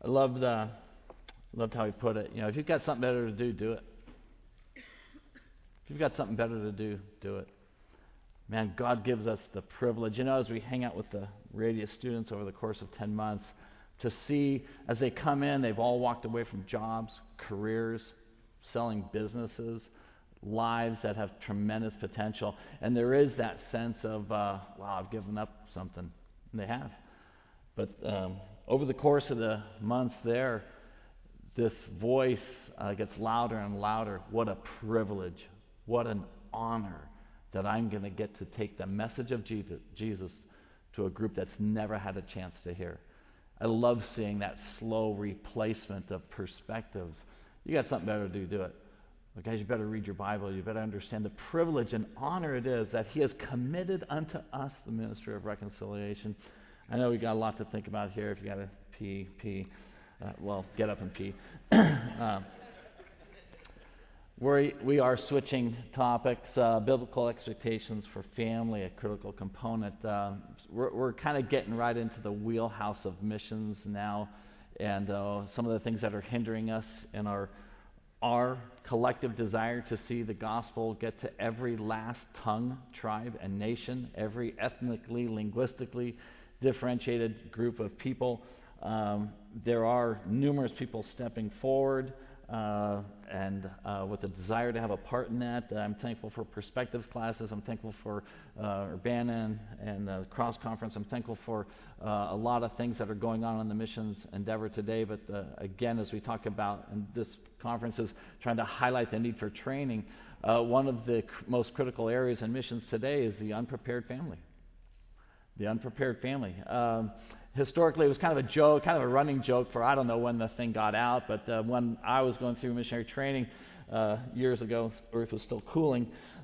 loved how he put it. If you've got something better to do, do it. If you've got something better to do, do it. Man, God gives us the privilege, as we hang out with the Radius students over the course of 10 months, to see as they come in, they've all walked away from jobs, careers, selling businesses, lives that have tremendous potential. And there is that sense of, wow, I've given up something. And they have. But over the course of the months there, this voice gets louder and louder. What a privilege. What an honor that I'm going to get to take the message of Jesus to a group that's never had a chance to hear. I love seeing that slow replacement of perspectives. You got something better to do, do it. But guys, you better read your Bible. You better understand the privilege and honor it is that He has committed unto us the ministry of reconciliation. I know we got a lot to think about here. If you got to pee. Well, get up and pee. We are switching topics. Biblical expectations for family, a critical component. We're kind of getting right into the wheelhouse of missions now, and some of the things that are hindering us in our collective desire to see the gospel get to every last tongue, tribe, and nation, every ethnically, linguistically differentiated group of people. There are numerous people stepping forward and with a desire to have a part in that. I'm thankful for Perspectives classes. I'm thankful for Urbana and the Cross Conference. I'm thankful for a lot of things that are going on in the missions endeavor today. But again, as we talk about, and this conference is trying to highlight the need for training, one of the most critical areas in missions today is the unprepared family. The unprepared family. Historically, it was kind of a joke, kind of a running joke for I don't know when the thing got out, but when I was going through missionary training years ago, Earth was still cooling.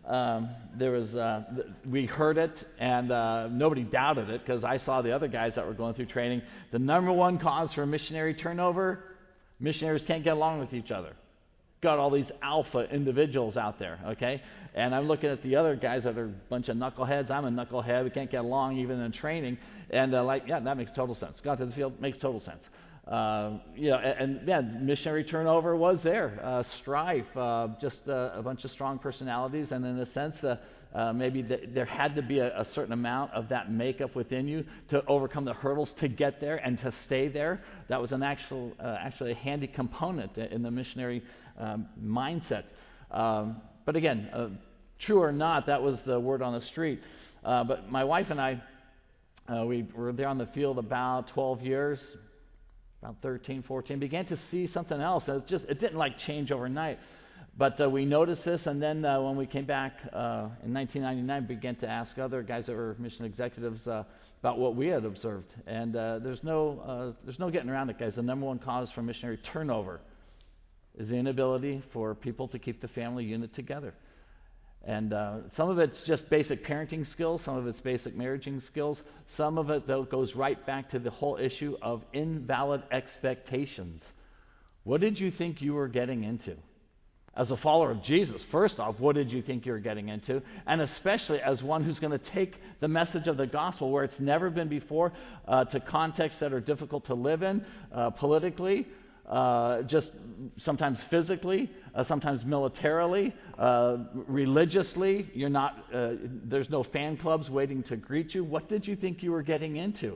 We heard it, and nobody doubted it because I saw the other guys that were going through training. The number one cause for missionary turnover: missionaries can't get along with each other. Got all these alpha individuals out there, okay? And I'm looking at the other guys that are a bunch of knuckleheads. I'm a knucklehead. We can't get along even in training. And that makes total sense. Got to the field, makes total sense. Missionary turnover was there. Strife, just a bunch of strong personalities. And in a sense, maybe there had to be a certain amount of that makeup within you to overcome the hurdles to get there and to stay there. That was actually a handy component in the missionary mindset. But again, true or not, that was the word on the street. But my wife and I, we were there on the field about 12 years, about 13, 14, began to see something else. It didn't change overnight. But we noticed this, and then when we came back in 1999, began to ask other guys that were mission executives about what we had observed. And there's no getting around it, guys. The number one cause for missionary turnover is the inability for people to keep the family unit together. And some of it's just basic parenting skills, some of it's basic marriaging skills, some of it, though, goes right back to the whole issue of invalid expectations. What did you think you were getting into? As a follower of Jesus, first off, what did you think you were getting into? And especially as one who's going to take the message of the gospel where it's never been before to contexts that are difficult to live in, politically, just sometimes physically, sometimes militarily, religiously. You're not. There's no fan clubs waiting to greet you. What did you think you were getting into?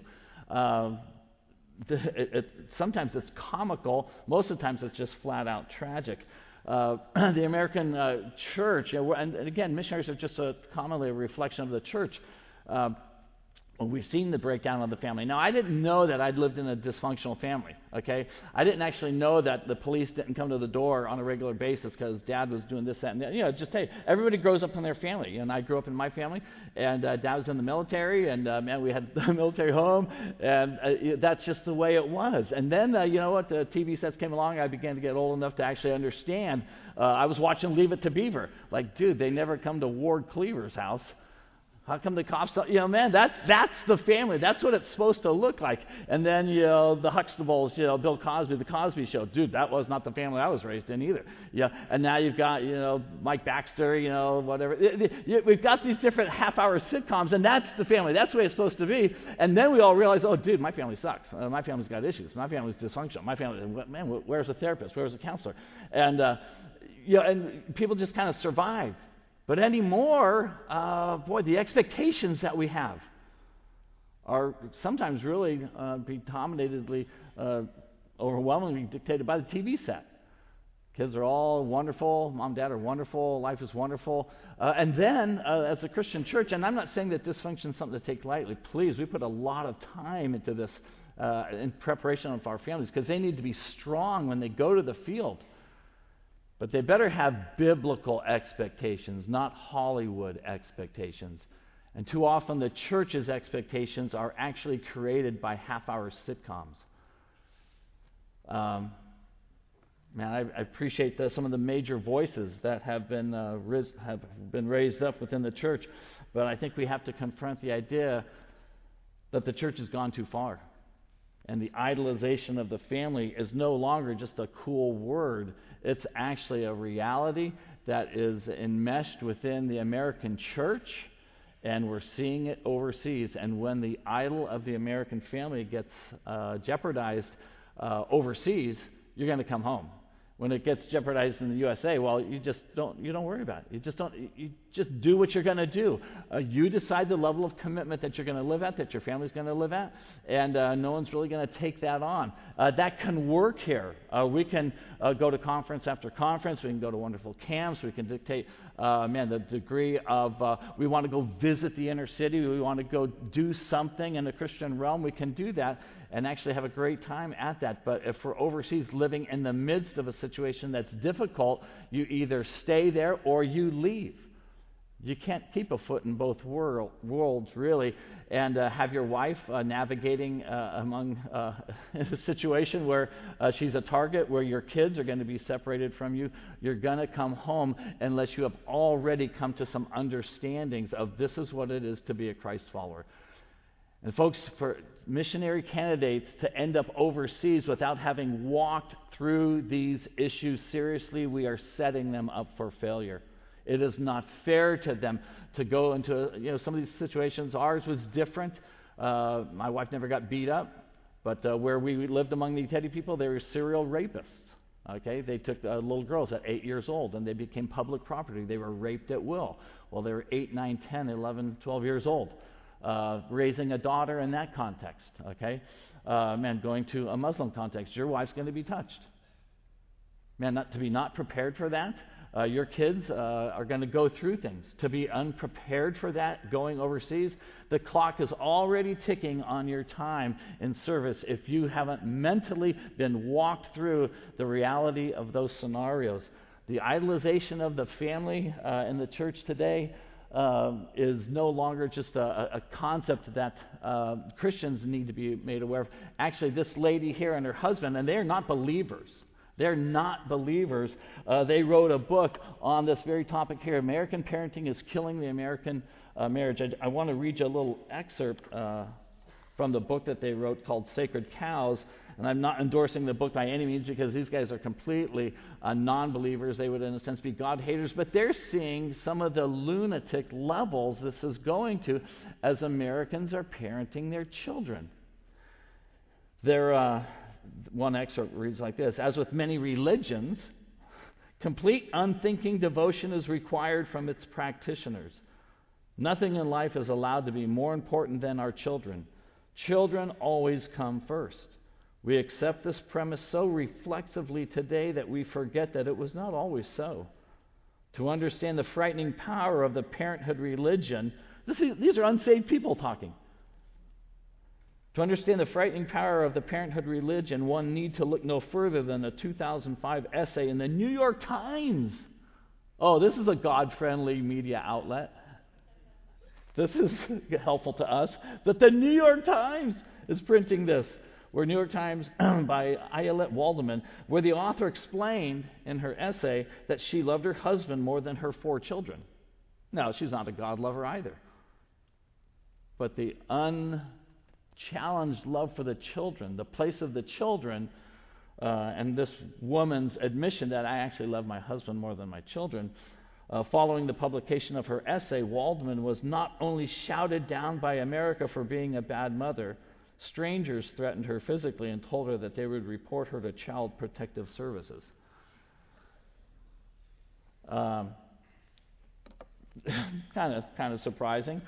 Sometimes it's comical. Most of the times it's just flat out tragic. The American church, and again, missionaries are just commonly a reflection of the church. We've seen the breakdown of the family. Now, I didn't know that I'd lived in a dysfunctional family, okay? I didn't actually know that the police didn't come to the door on a regular basis because Dad was doing this, that, and that. Just hey, everybody grows up in their family. And I grew up in my family, and Dad was in the military, and we had a military home, and that's just the way it was. And then, the TV sets came along, I began to get old enough to actually understand. I was watching Leave It to Beaver. Dude, they never come to Ward Cleaver's house. How come the cops don't, man, that's the family. That's what it's supposed to look like. And then, the Huxtables, Bill Cosby, the Cosby Show. Dude, that was not the family I was raised in either. Yeah, and now you've got, Mike Baxter, whatever. We've got these different half-hour sitcoms, and that's the family. That's the way it's supposed to be. And then we all realize, oh, dude, my family sucks. My family's got issues. My family's dysfunctional. My family, man, where's a therapist? Where's a counselor? And, and people just kind of survive. But anymore, the expectations that we have are sometimes really predominantly, overwhelmingly dictated by the TV set. Kids are all wonderful, mom and dad are wonderful, life is wonderful. And then, as a Christian church, and I'm not saying that dysfunction is something to take lightly. Please, we put a lot of time into this in preparation of our families because they need to be strong when they go to the field. But they better have biblical expectations, not Hollywood expectations. And too often the church's expectations are actually created by half-hour sitcoms. I appreciate some of the major voices that have been raised up within the church, but I think we have to confront the idea that the church has gone too far. And the idolization of the family is no longer just a cool word. It's actually a reality that is enmeshed within the American church, and we're seeing it overseas. And when the idol of the American family gets jeopardized overseas, you're going to come home. When it gets jeopardized in the USA, well, you don't worry about it. You just do what you're going to do. You decide the level of commitment that you're going to live at, that your family's going to live at, and no one's really going to take that on. That can work here. We can go to conference after conference. We can go to wonderful camps. We can dictate, the degree of, we want to go visit the inner city. We want to go do something in the Christian realm. We can do that and actually have a great time at that. But if we're overseas living in the midst of a situation that's difficult, you either stay there or you leave. You can't keep a foot in both worlds, really, and have your wife navigating among in a situation where she's a target, where your kids are going to be separated from you. You're going to come home unless you have already come to some understandings of this is what it is to be a Christ follower. And folks, for missionary candidates to end up overseas without having walked through these issues seriously, we are setting them up for failure. It is not fair to them to go into some of these situations. Ours was different. My wife never got beat up, but where we lived among the Teddy people, they were serial rapists. Okay, they took little girls at 8 years old, and they became public property. They were raped at will. Well, they were 8, 9, 10, 11, 12 years old. Raising a daughter in that context, okay? Going to a Muslim context, your wife's going to be touched. To be not prepared for that, your kids are going to go through things. To be unprepared for that going overseas, the clock is already ticking on your time in service if you haven't mentally been walked through the reality of those scenarios. The idolization of the family in the church today is no longer just a concept that Christians need to be made aware of. Actually, this lady here and her husband, and they're not believers. They're not believers. They wrote a book on this very topic here. American Parenting is Killing the American Marriage. I want to read you a little excerpt from the book that they wrote called Sacred Cows. And I'm not endorsing the book by any means because these guys are completely non-believers. They would, in a sense, be God haters. But they're seeing some of the lunatic levels this is going to as Americans are parenting their children. One excerpt reads like this: as with many religions, complete unthinking devotion is required from its practitioners. Nothing in life is allowed to be more important than our children. Children always come first. We accept this premise so reflexively today that we forget that it was not always so. To understand the frightening power of the parenthood religion, these are unsaved people talking. To understand the frightening power of the parenthood religion, one need to look no further than a 2005 essay in the New York Times. Oh, this is a God-friendly media outlet. This is helpful to us, that the New York Times is printing this. Where New York Times by Ayelet Waldman, where the author explained in her essay that she loved her husband more than her 4 children. No, she's not a God lover either. but the unchallenged love for the children, the place of the children, and this woman's admission that I actually love my husband more than my children. Following the publication of her essay, Waldman was not only shouted down by America for being a bad mother, strangers threatened her physically and told her that they would report her to Child Protective Services. Kind of surprising.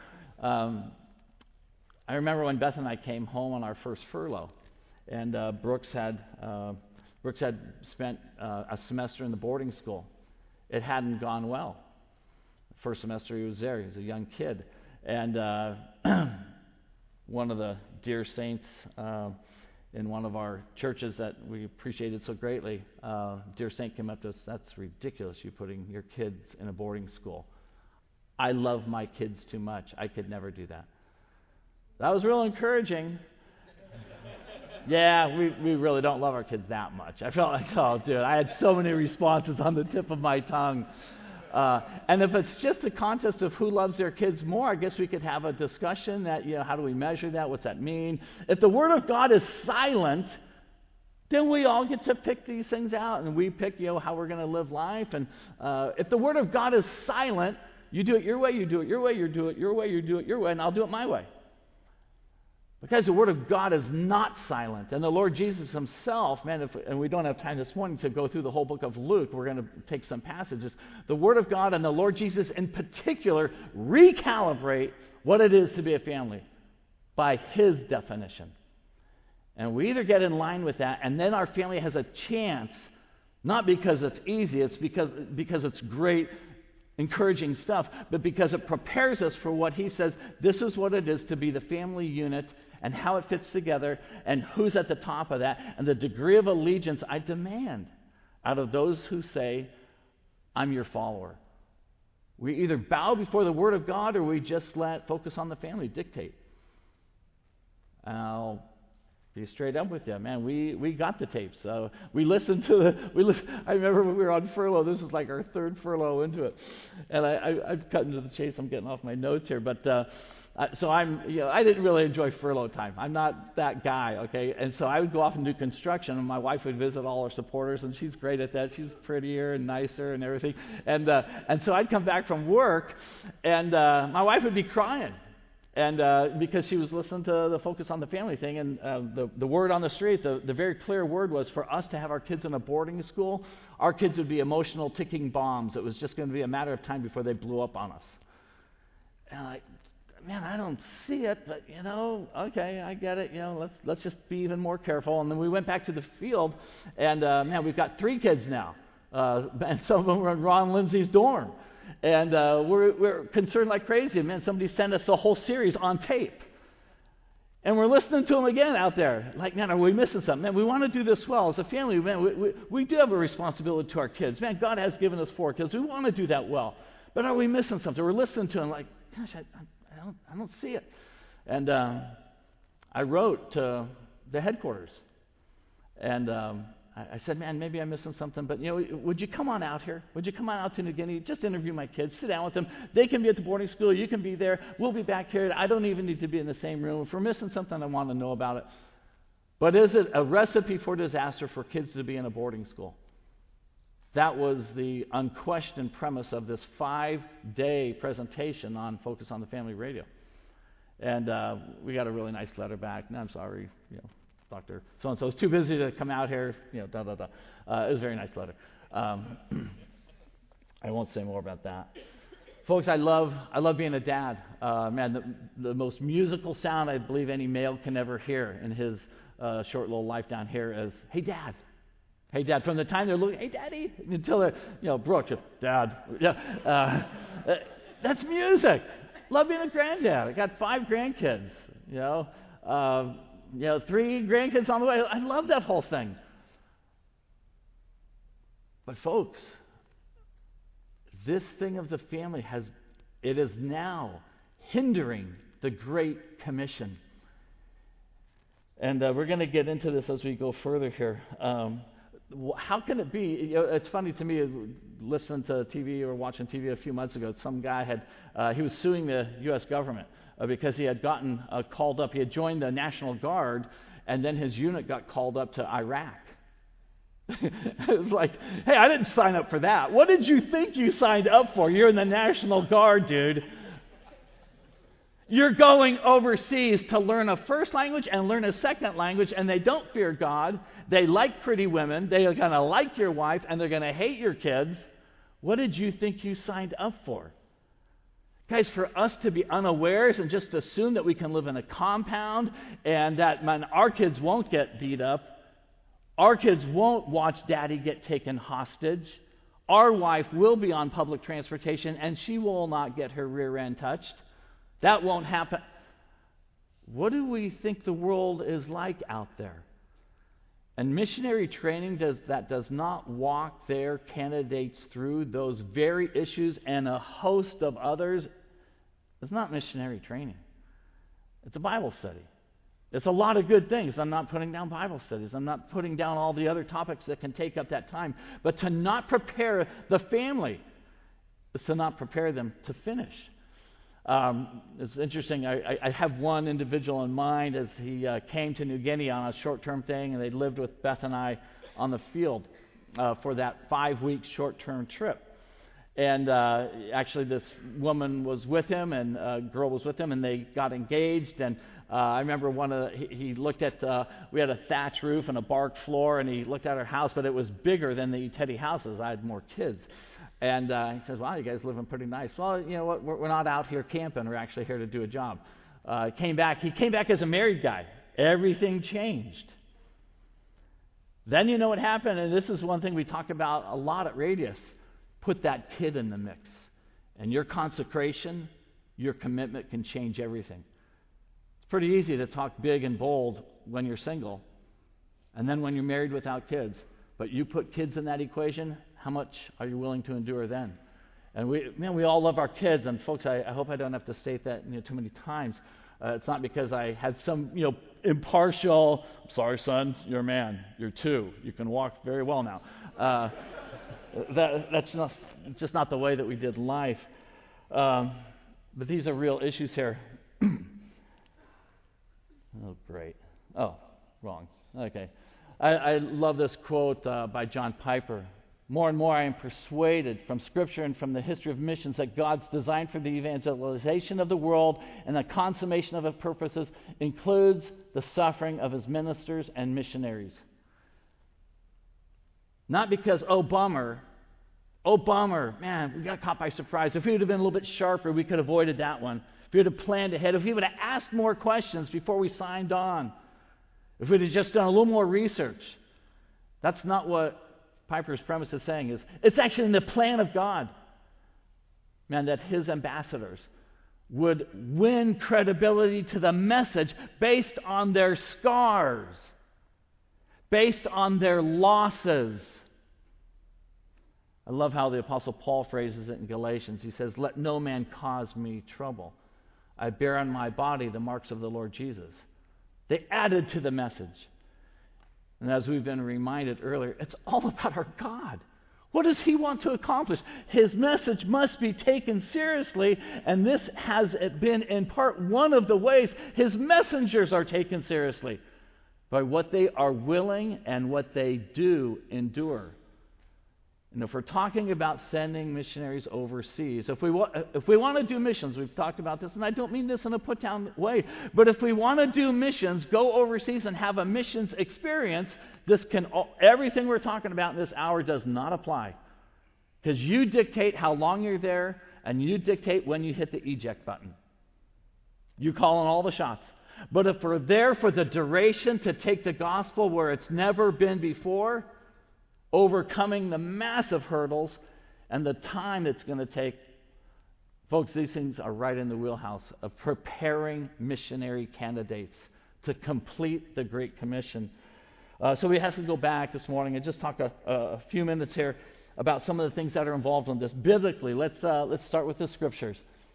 I remember when Beth and I came home on our first furlough, and Brooks had spent a semester in the boarding school. It hadn't gone well. First semester he was there. He was a young kid, and one of the dear saints in one of our churches that we appreciated so greatly, dear saint came up to us. That's ridiculous. You putting your kids in a boarding school. I love my kids too much. I could never do that. That was real encouraging. Yeah, we really don't love our kids that much. I felt like, oh, dude, I had so many responses on the tip of my tongue. And if it's just a contest of who loves their kids more, I guess we could have a discussion that, how do we measure that? What's that mean? If the Word of God is silent, then we all get to pick these things out, and we pick, how we're going to live life. And if the Word of God is silent, you do it your way, you do it your way, you do it your way, you do it your way, and I'll do it my way. Because the Word of God is not silent. And the Lord Jesus himself, and we don't have time this morning to go through the whole book of Luke. We're going to take some passages. The Word of God and the Lord Jesus in particular recalibrate what it is to be a family by His definition. And we either get in line with that, and then our family has a chance, not because it's easy, it's because it's great, encouraging stuff, but because it prepares us for what He says, this is what it is to be the family unit, and how it fits together, and who's at the top of that, and the degree of allegiance I demand out of those who say, I'm your follower. We either bow before the Word of God, or we just let Focus on the Family dictate. I'll be straight up with you, man. We got the tapes. We listened to I remember when we were on furlough. This is like our third furlough into it, and I've cut into the chase. I'm getting off my notes here, but so I didn't really enjoy furlough time. I'm not that guy, okay? And so I would go off and do construction, and my wife would visit all our supporters, and she's great at that. She's prettier and nicer and everything, and so I'd come back from work, and my wife would be crying. And because she was listening to the Focus on the Family thing, and the word on the street, the very clear word was for us to have our kids in a boarding school, our kids would be emotional ticking bombs. It was just going to be a matter of time before they blew up on us. And I'm like, man, I don't see it, but okay, I get it. Let's just be even more careful. And then we went back to the field, and man, we've got 3 kids now, and some of them were in Ron Lindsay's dorm. And we're concerned like crazy. Man, somebody sent us a whole series on tape. And we're listening to them again out there. Like, man, are we missing something? Man, we want to do this well. As a family, man, we do have a responsibility to our kids. Man, God has given us 4 kids. We want to do that well. But are we missing something? We're listening to them like, gosh, I don't see it. And I wrote to the headquarters. And I said, man, maybe I'm missing something, but would you come on out here? Would you come on out to New Guinea? Just interview my kids. Sit down with them. They can be at the boarding school. You can be there. We'll be back here. I don't even need to be in the same room. If we're missing something, I want to know about it. But is it a recipe for disaster for kids to be in a boarding school? That was the unquestioned premise of this 5-day presentation on Focus on the Family Radio. And we got a really nice letter back. No, I'm sorry, Dr. So-and-so is too busy to come out here, It was a very nice letter. I won't say more about that. Folks, I love being a dad. Man, the most musical sound I believe any male can ever hear in his short little life down here is, hey, Dad. Hey, Dad. From the time they're looking, hey, Daddy, until they're, Brooke, Dad. Yeah, that's music. Love being a granddad. I got 5 grandkids, 3 grandkids on the way. I love that whole thing. But folks, this thing of the family is now hindering the Great Commission. And we're going to get into this as we go further here. How can it be? It's funny to me, listening to TV or watching TV a few months ago, some guy he was suing the U.S. government because he had gotten called up. He had joined the National Guard, and then his unit got called up to Iraq. It was like, hey, I didn't sign up for that. What did you think you signed up for? You're in the National Guard, dude. You're going overseas to learn a first language and learn a second language, and they don't fear God. They like pretty women. They are going to like your wife, and they're going to hate your kids. What did you think you signed up for? Guys, for us to be unawares and just assume that we can live in a compound and that our kids won't get beat up, our kids won't watch daddy get taken hostage, our wife will be on public transportation and she will not get her rear end touched. That won't happen. What do we think the world is like out there? And missionary training does not walk their candidates through those very issues and a host of others. It's not missionary training. It's a Bible study. It's a lot of good things. I'm not putting down Bible studies. I'm not putting down all the other topics that can take up that time. But to not prepare the family is to not prepare them to finish. It's interesting. I have one individual in mind as he came to New Guinea on a short-term thing, and they lived with Beth and I on the field for that 5-week short-term trip. And actually, this woman was with him, and a girl was with him, and they got engaged. And I remember he looked at, we had a thatch roof and a bark floor, and he looked at our house, but it was bigger than the Teddy houses. I had more kids. And he says, wow, you guys living pretty nice. Well, you know what? We're not out here camping. We're actually here to do a job. He came back as a married guy. Everything changed. Then you know what happened, and this is one thing we talk about a lot at Radius. Put that kid in the mix. And your consecration, your commitment can change everything. It's pretty easy to talk big and bold when you're single, and then when you're married without kids. But you put kids in that equation, how much are you willing to endure then? And we all love our kids, and folks, I hope I don't have to state that too many times. It's not because I had some impartial, sorry son, you're a man, you're 2, you can walk very well now. That's just not the way that we did life. But these are real issues here. Oh, great. Oh, wrong. Okay. I love this quote by John Piper. More and more I am persuaded from Scripture and from the history of missions that God's design for the evangelization of the world and the consummation of His purposes includes the suffering of His ministers and missionaries. Not because, oh bummer, man, we got caught by surprise. If we would have been a little bit sharper, we could have avoided that one. If we would have planned ahead, if we would have asked more questions before we signed on, if we'd have just done a little more research. That's not what Piper's premise is saying. It's actually in the plan of God, man, that His ambassadors would win credibility to the message based on their scars, based on their losses. I love how the Apostle Paul phrases it in Galatians. He says, let no man cause me trouble. I bear on my body the marks of the Lord Jesus. They added to the message. And as we've been reminded earlier, it's all about our God. What does He want to accomplish? His message must be taken seriously, and this has been in part one of the ways His messengers are taken seriously, by what they are willing and what they do endure. And if we're talking about sending missionaries overseas, if we want to do missions, we've talked about this, and I don't mean this in a put-down way, but if we want to do missions, go overseas and have a missions experience, everything we're talking about in this hour does not apply. Because you dictate how long you're there, and you dictate when you hit the eject button. You call on all the shots. But if we're there for the duration to take the gospel where it's never been before, overcoming the massive hurdles and the time it's going to take, folks, these things are right in the wheelhouse of preparing missionary candidates to complete the Great Commission. So we have to go back this morning and just talk a few minutes here about some of the things that are involved in this. Biblically, let's start with the Scriptures.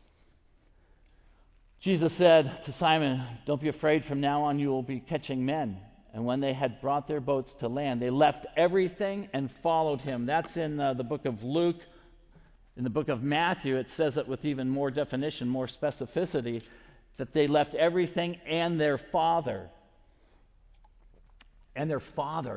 Jesus said to Simon, don't be afraid, from now on you will be catching men. And when they had brought their boats to land, they left everything and followed Him. That's in the book of Luke. In the book of Matthew, it says it with even more definition, more specificity. that they left everything and their father. And their father.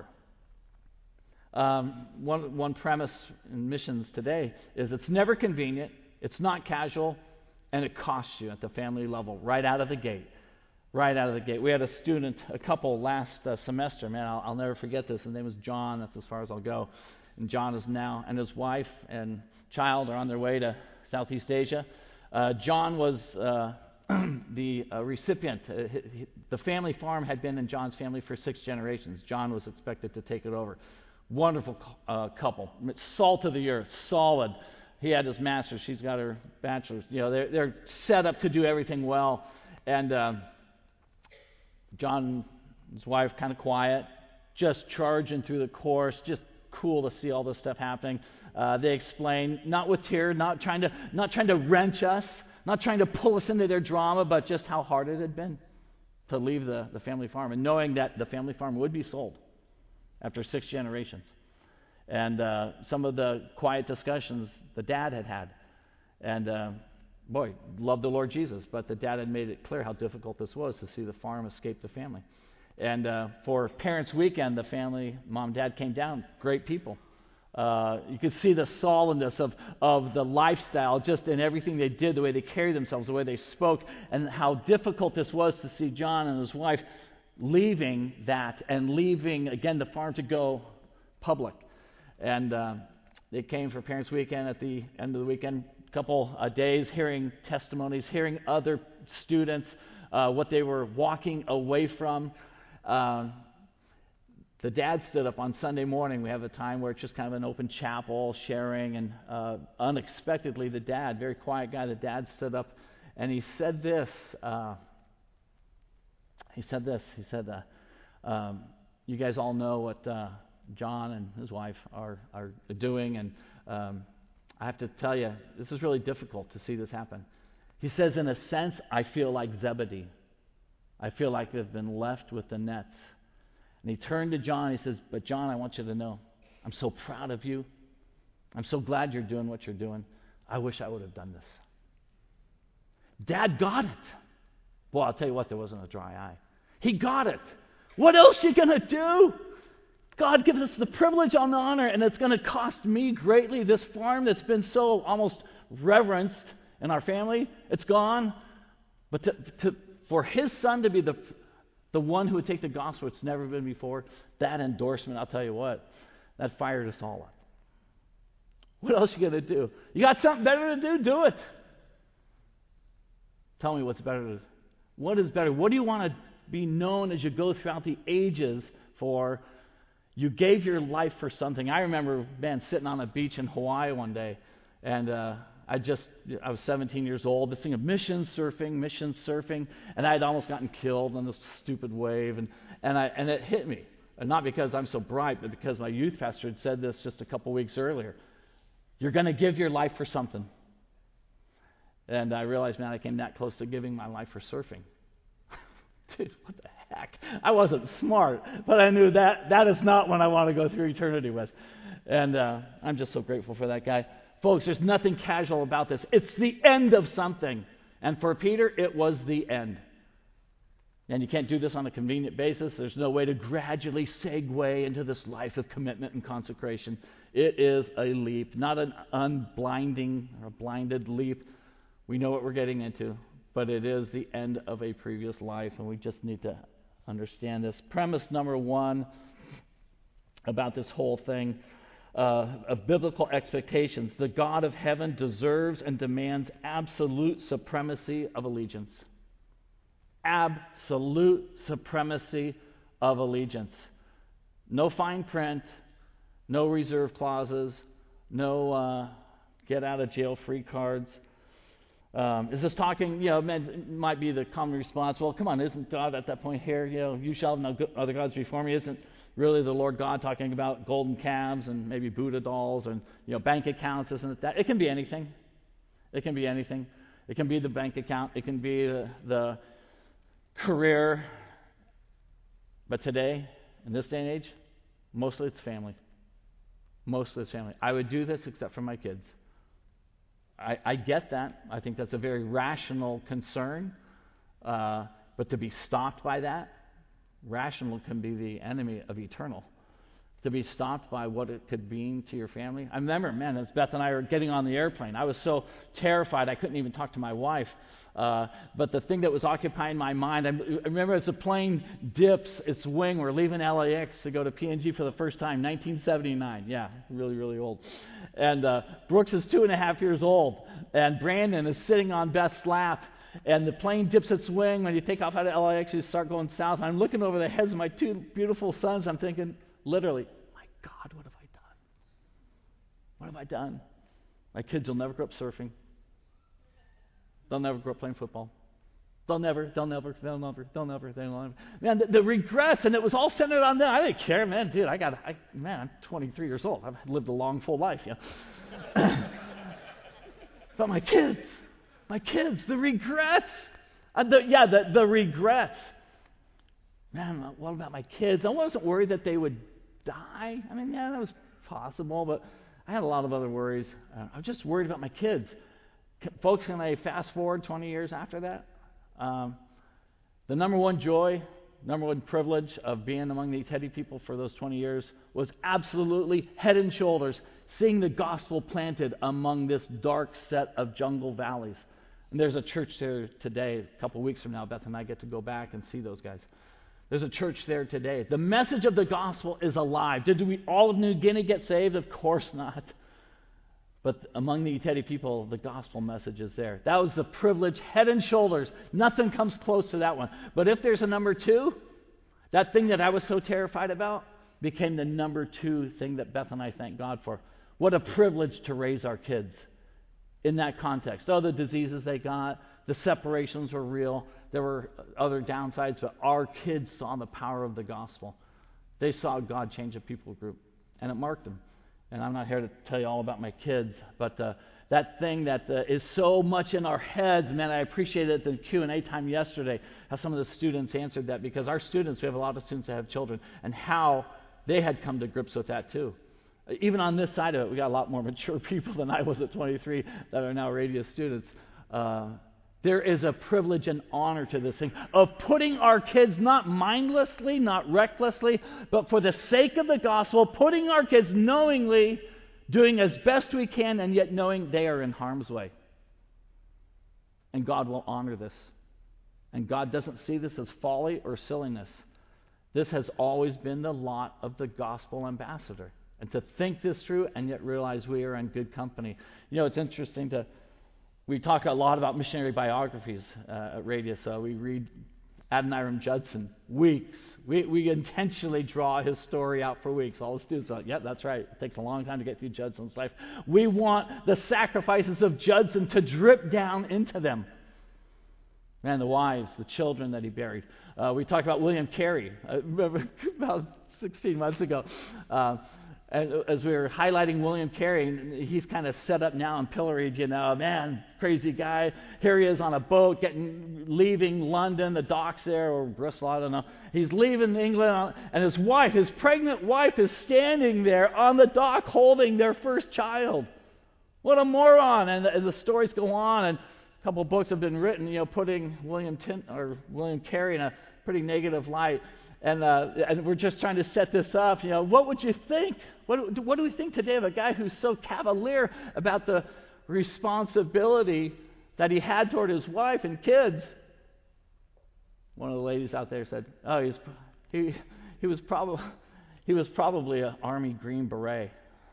One premise in missions today is it's never convenient, it's not casual, and it costs you at the family level right out of the gate. Right out of the gate. We had a couple last semester. Man, I'll never forget this. His name was John. That's as far as I'll go. And John is now, and his wife and child are on their way to Southeast Asia. John was the recipient. The family farm had been in John's family for 6 generations. John was expected to take it over. Wonderful couple. Salt of the earth. Solid. He had his master's. She's got her bachelor's. They're set up to do everything well. And John, his wife, kind of quiet, just charging through the course, just cool to see all this stuff happening. They explain, not with tears, not trying to wrench us, not trying to pull us into their drama, but just how hard it had been to leave the family farm, and knowing that the family farm would be sold after 6 generations. And some of the quiet discussions the dad had. And boy, loved the Lord Jesus, but the dad had made it clear how difficult this was to see the farm escape the family. And for Parents' Weekend, the family, mom and dad, came down. Great people. You could see the solidness of the lifestyle just in everything they did, the way they carried themselves, the way they spoke, and how difficult this was to see John and his wife leaving that and leaving, again, the farm to go public. And they came for Parents' Weekend at the end of the weekend, a couple days, hearing testimonies, hearing other students, what they were walking away from. The dad stood up on Sunday morning. We have a time where it's just kind of an open chapel, sharing, and unexpectedly the dad, very quiet guy, the dad stood up and he said this. He said, you guys all know what John and his wife are doing, and I have to tell you, this is really difficult to see this happen. He says, in a sense, I feel like Zebedee. I feel like they've been left with the nets. And he turned to John, he says, but John, I want you to know, I'm so proud of you. I'm so glad you're doing what you're doing. I wish I would have done this. Dad got it. Well, I'll tell you what, there wasn't a dry eye. He got it. What else are you going to do? God gives us the privilege and the honor, and it's going to cost me greatly. This farm that's been so almost reverenced in our family, it's gone. But for his son to be the one who would take the gospel, it's never been before, that endorsement, I'll tell you what, that fired us all up. What else are you going to do? You got something better to do? Do it. Tell me what's better. What is better? What do you want to be known as you go throughout the ages for? You gave your life for something. I remember, sitting on a beach in Hawaii one day, and I was 17 years old, this thing of mission surfing, and I had almost gotten killed on this stupid wave, and it hit me. And not because I'm so bright, but because my youth pastor had said this just a couple weeks earlier. You're going to give your life for something. And I realized, I came that close to giving my life for surfing. Dude, what the heck? I wasn't smart, but I knew that is not what I want to go through eternity with. And I'm just so grateful for that guy. Folks, there's nothing casual about this. It's the end of something. And for Peter, it was the end. And you can't do this on a convenient basis. There's no way to gradually segue into this life of commitment and consecration. It is a leap, not an unblinding or a blinded leap. We know what we're getting into, but it is the end of a previous life, and we just need to understand this. Premise number 1 about this whole thing, of biblical expectations. The God of heaven deserves and demands absolute supremacy of allegiance. Absolute supremacy of allegiance. No fine print, no reserve clauses, no get out of jail free cards. Is this talking, it might be the common response, well, come on, isn't God at that point here, you shall have no other gods before me? Isn't really the Lord God talking about golden calves and maybe Buddha dolls and, bank accounts? Isn't it that? It can be anything. It can be anything. It can be the bank account. It can be the career. But today, in this day and age, mostly it's family. Mostly it's family. I would do this except for my kids. I get that. I think that's a very rational concern. But to be stopped by that, rational can be the enemy of eternal. To be stopped by what it could mean to your family. I remember, man, as Beth and I were getting on the airplane, I was so terrified I couldn't even talk to my wife. But the thing that was occupying my mind, I remember as the plane dips its wing, we're leaving LAX to go to PNG for the first time, 1979. Yeah, really, really old. And Brooks is 2.5 years old, and Brandon is sitting on Beth's lap. And the plane dips its wing. When you take off out of LAX, you start going south. I'm looking over the heads of my 2 beautiful sons. I'm thinking, literally, my God, what have I done? What have I done? My kids will never grow up surfing. They'll never grow up playing football. They'll never. Man, the regrets, and it was all centered on them. I didn't care, man. Dude, I'm 23 years old. I've lived a long, full life, But my kids, the regrets. The regrets. Man, what about my kids? I wasn't worried that they would die. I mean, yeah, that was possible, but I had a lot of other worries. I was just worried about my kids. Folks, can I fast forward 20 years after that? The number one joy, number one privilege of being among the Teddy people for those 20 years was absolutely head and shoulders seeing the gospel planted among this dark set of jungle valleys. And there's a church there today. A couple weeks from now, Beth and I get to go back and see those guys. There's a church there today. The message of the gospel is alive. Did all of New Guinea get saved? Of course not. But among the Teddy people, the gospel message is there. That was the privilege, head and shoulders. Nothing comes close to that one. But if there's a number 2, that thing that I was so terrified about became the number 2 thing that Beth and I thank God for. What a privilege to raise our kids in that context. Oh, the diseases they got, the separations were real. There were other downsides, but our kids saw the power of the gospel. They saw God change a people group, and it marked them. And I'm not here to tell you all about my kids, but that thing that is so much in our heads, man, I appreciated the Q&A time yesterday, how some of the students answered that, because our students, we have a lot of students that have children, and how they had come to grips with that too. Even on this side of it, we got a lot more mature people than I was at 23 that are now Radius students. There is a privilege and honor to this thing of putting our kids not mindlessly, not recklessly, but for the sake of the gospel, putting our kids knowingly, doing as best we can, and yet knowing they are in harm's way. And God will honor this. And God doesn't see this as folly or silliness. This has always been the lot of the gospel ambassador. And to think this through and yet realize we are in good company. You know, it's interesting we talk a lot about missionary biographies at Radius. We read Adoniram Judson weeks. We intentionally draw his story out for weeks. All the students are like, yeah, that's right. It takes a long time to get through Judson's life. We want the sacrifices of Judson to drip down into them. Man, the wives, the children that he buried. We talked about William Carey about 16 months ago. And as we were highlighting William Carey, he's kind of set up now and pilloried, man, crazy guy. Here he is on a boat leaving London, the docks there, or Bristol, I don't know. He's leaving England, and his pregnant wife is standing there on the dock holding their first child. What a moron. And the stories go on, and a couple of books have been written, putting William Carey in a pretty negative light. And we're just trying to set this up. What would you think? What do we think today of a guy who's so cavalier about the responsibility that he had toward his wife and kids? One of the ladies out there said, "Oh, he was probably an Army Green Beret."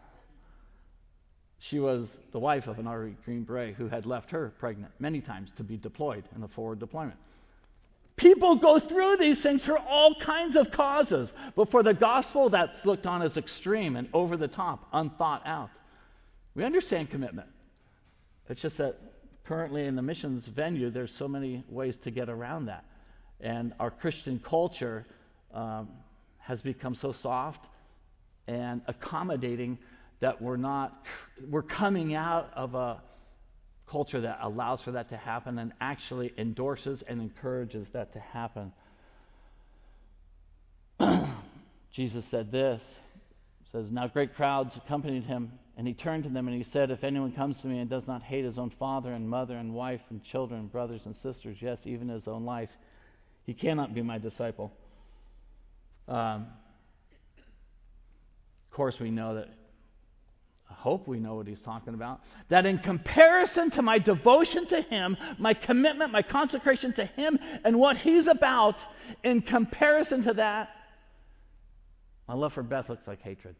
She was the wife of an Army Green Beret who had left her pregnant many times to be deployed in a forward deployment. People go through these things for all kinds of causes. But for the gospel, that's looked on as extreme and over the top, unthought out. We understand commitment. It's just that currently in the missions venue, there's so many ways to get around that. And our Christian culture has become so soft and accommodating that we're coming out of a culture that allows for that to happen and actually endorses and encourages that to happen. Jesus said this. says, now great crowds accompanied him, and he turned to them and he said, if anyone comes to me and does not hate his own father and mother and wife and children, brothers and sisters, yes, even his own life, he cannot be my disciple. Of course, we know that, I hope we know what he's talking about, that in comparison to my devotion to him, my commitment, my consecration to him, and what he's about, in comparison to that, my love for Beth looks like hatred.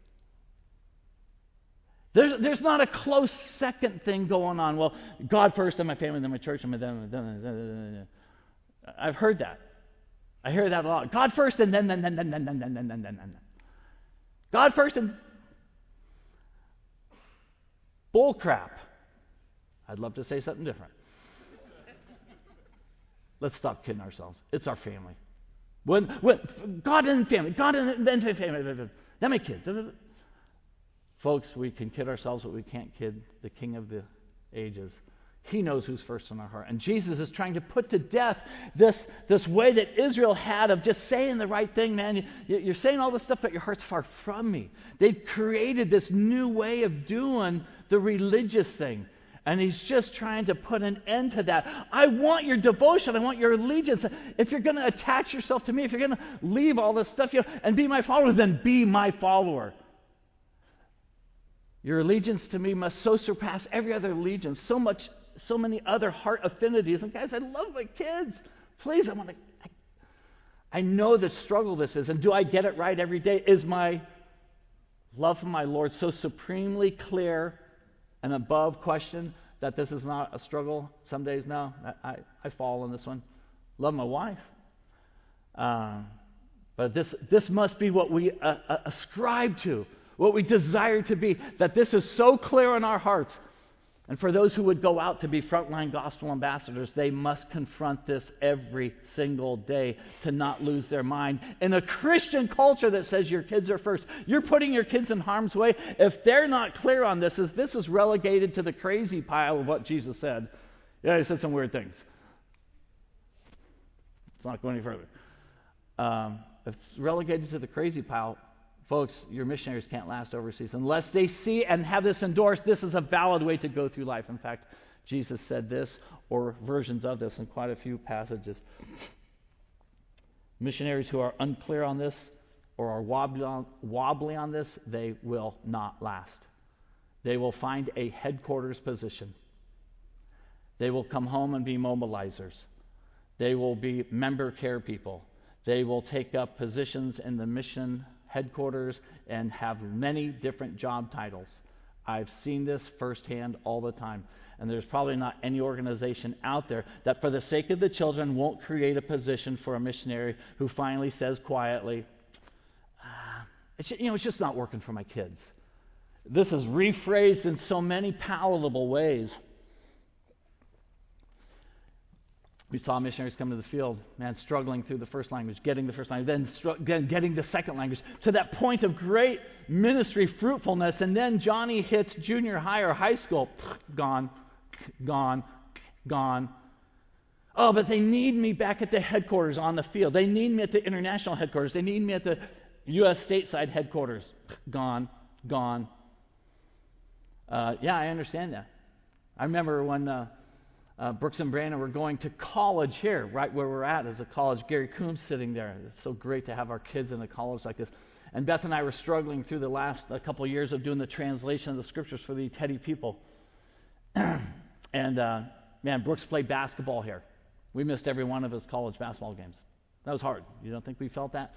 There's not a close second thing going on. Well, God first, then my family, then my church, and then. I've heard that. I hear that a lot. God first, and then. God first, and bull crap. I'd love to say something different. Let's stop kidding ourselves. It's our family. When God and family, God and then family, then my kids. Folks, we can kid ourselves, but we can't kid the King of the ages. He knows who's first in our heart. And Jesus is trying to put to death this way that Israel had of just saying the right thing, man. You're saying all this stuff, but your heart's far from me. They've created this new way of doing the religious thing. And he's just trying to put an end to that. I want your devotion. I want your allegiance. If you're going to attach yourself to me, if you're going to leave all this stuff and be my follower, then be my follower. Your allegiance to me must so surpass every other allegiance, so many other heart affinities. And guys, I love my kids. Please, I know the struggle this is. And do I get it right every day? Is my love for my Lord so supremely clear and above question that this is not a struggle? Some days, no. I fall on this one. Love my wife. But this must be what we ascribe to. What we desire to be, that this is so clear in our hearts. And for those who would go out to be frontline gospel ambassadors, they must confront this every single day to not lose their mind. In a Christian culture that says your kids are first, you're putting your kids in harm's way. If they're not clear on this is relegated to the crazy pile of what Jesus said. Yeah, he said some weird things. Let's not go any further. If it's relegated to the crazy pile, folks, your missionaries can't last overseas unless they see and have this endorsed. This is a valid way to go through life. In fact, Jesus said this, or versions of this, in quite a few passages. Missionaries who are unclear on this or are wobbly on this, they will not last. They will find a headquarters position. They will come home and be mobilizers. They will be member care people. They will take up positions in the mission headquarters and have many different job titles. I've seen this firsthand all the time. And there's probably not any organization out there that for the sake of the children won't create a position for a missionary who finally says quietly, it's just not working for my kids. This is rephrased in so many palatable ways. We saw missionaries come to the field, man, struggling through the first language, getting the first language, then getting the second language, to that point of great ministry fruitfulness, and then Johnny hits junior high or high school. Gone. Oh, but they need me back at the headquarters on the field. They need me at the international headquarters. They need me at the U.S. stateside headquarters. Gone. Yeah, I understand that. I remember when Brooks and Brandon were going to college here, right where we're at as a college. Gary Coombs sitting there. It's so great to have our kids in a college like this. And Beth and I were struggling through the last couple of years of doing the translation of the scriptures for the Teddy people. And, man, Brooks played basketball here. We missed every one of his college basketball games. That was hard. You don't think we felt that?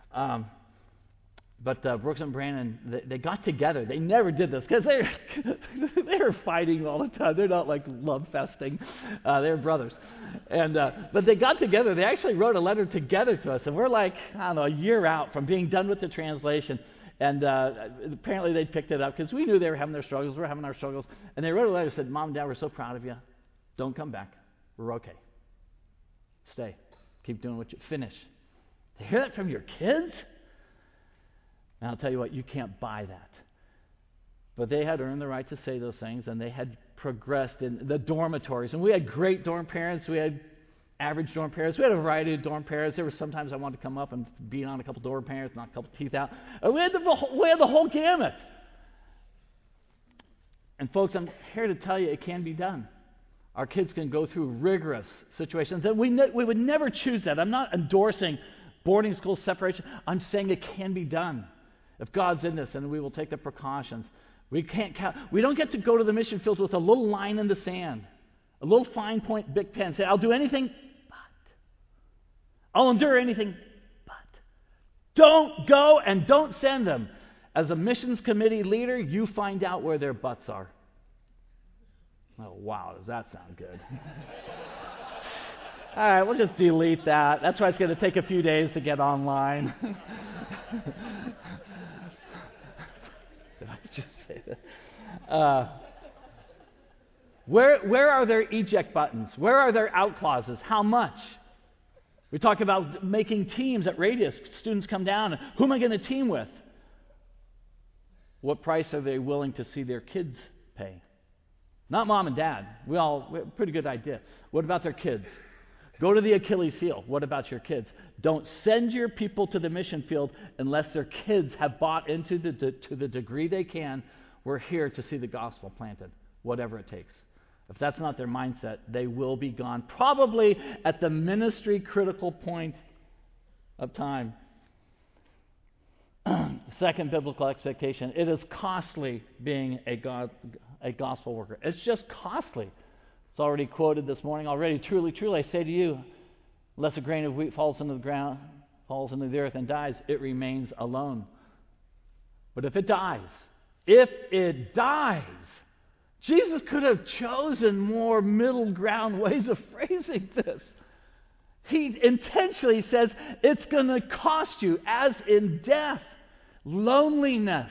But Brooks and Brandon, they got together. They never did this because they were fighting all the time. They're not like love festing. They're brothers. But they got together. They actually wrote a letter together to us. And we're like, I don't know, a year out from being done with the translation. And apparently they picked it up because we knew they were having their struggles. We were having our struggles. And they wrote a letter and said, Mom and Dad, we're so proud of you. Don't come back. We're okay. Stay. Keep doing what you finish. To hear that from your kids? And I'll tell you what, you can't buy that. But they had earned the right to say those things, and they had progressed in the dormitories. And we had great dorm parents. We had average dorm parents. We had a variety of dorm parents. There were sometimes I wanted to come up and beat on a couple dorm parents, knock a couple teeth out. We had the whole gamut. And folks, I'm here to tell you it can be done. Our kids can go through rigorous situations. And we would never choose that. I'm not endorsing boarding school separation. I'm saying it can be done. If God's in this, then we will take the precautions. We don't get to go to the mission fields with a little line in the sand, a little fine point, big pen. Say, I'll do anything I'll endure anything but. Don't go and don't send them. As a missions committee leader, you find out where their butts are. Oh, wow, does that sound good? All right, we'll just delete that. That's why it's going to take a few days to get online. Did I just say that? Where are their eject buttons? Where are their out clauses? How much? We talk about making teams at Radius. Students come down. Who am I going to team with? What price are they willing to see their kids pay? Not mom and dad. We have a pretty good idea. What about their kids? Go to the Achilles heel. What about your kids? Don't send your people to the mission field unless their kids have bought into to the degree they can. We're here to see the gospel planted, whatever it takes. If that's not their mindset, they will be gone, probably at the ministry critical point of time. Second biblical expectation, it is costly being a gospel worker. It's just costly. It's already quoted this morning already. Truly, truly, I say to you, unless a grain of wheat falls into the ground, falls into the earth and dies, it remains alone. But if it dies, Jesus could have chosen more middle ground ways of phrasing this. He intentionally says it's going to cost you, as in death, loneliness,